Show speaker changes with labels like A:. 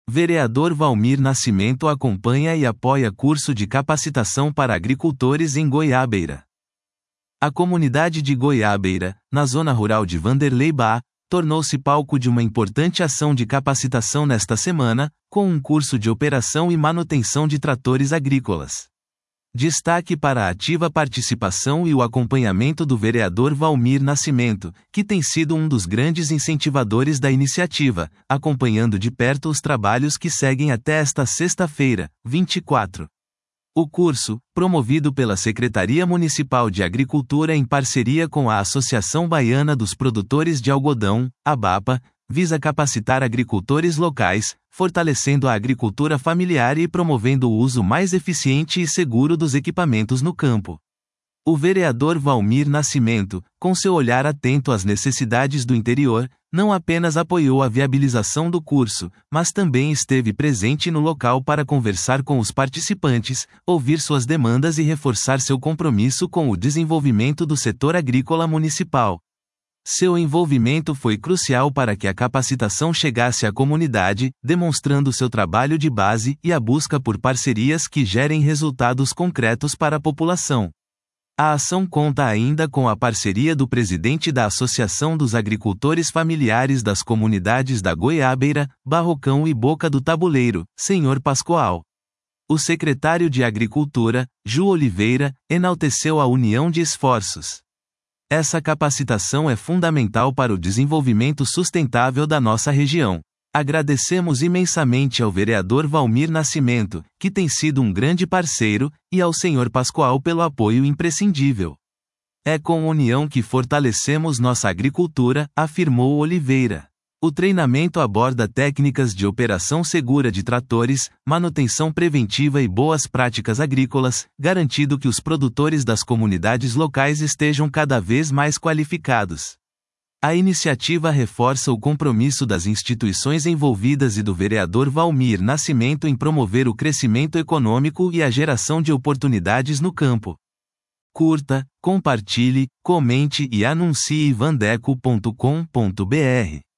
A: Vereador Valmir Nascimento acompanha e apoia curso de capacitação para agricultores em Goiabeira. A comunidade de Goiabeira, na zona rural de Vanderlei Bá, tornou-se palco de uma importante ação de capacitação nesta semana, com um curso de operação e manutenção de tratores agrícolas. Destaque para a ativa participação e o acompanhamento do vereador Valmir Nascimento, que tem sido um dos grandes incentivadores da iniciativa, acompanhando de perto os trabalhos que seguem até esta sexta-feira, 24. O curso, promovido pela Secretaria Municipal de Agricultura em parceria com a Associação Baiana dos Produtores de Algodão, ABAPA, visa capacitar agricultores locais, fortalecendo a agricultura familiar e promovendo o uso mais eficiente e seguro dos equipamentos no campo. O vereador Valmir Nascimento, com seu olhar atento às necessidades do interior, não apenas apoiou a viabilização do curso, mas também esteve presente no local para conversar com os participantes, ouvir suas demandas e reforçar seu compromisso com o desenvolvimento do setor agrícola municipal. Seu envolvimento foi crucial para que a capacitação chegasse à comunidade, demonstrando seu trabalho de base e a busca por parcerias que gerem resultados concretos para a população. A ação conta ainda com a parceria do presidente da Associação dos Agricultores Familiares das Comunidades da Goiabeira, Barrocão e Boca do Tabuleiro, Senhor Pascoal. O secretário de Agricultura, Ju Oliveira, enalteceu a união de esforços. Essa capacitação é fundamental para o desenvolvimento sustentável da nossa região. Agradecemos imensamente ao vereador Valmir Nascimento, que tem sido um grande parceiro, e ao Senhor Pascoal pelo apoio imprescindível. É com união que fortalecemos nossa agricultura, afirmou Oliveira. O treinamento aborda técnicas de operação segura de tratores, manutenção preventiva e boas práticas agrícolas, garantindo que os produtores das comunidades locais estejam cada vez mais qualificados. A iniciativa reforça o compromisso das instituições envolvidas e do vereador Valmir Nascimento em promover o crescimento econômico e a geração de oportunidades no campo. Curta, compartilhe, comente e anuncie vandeco.com.br.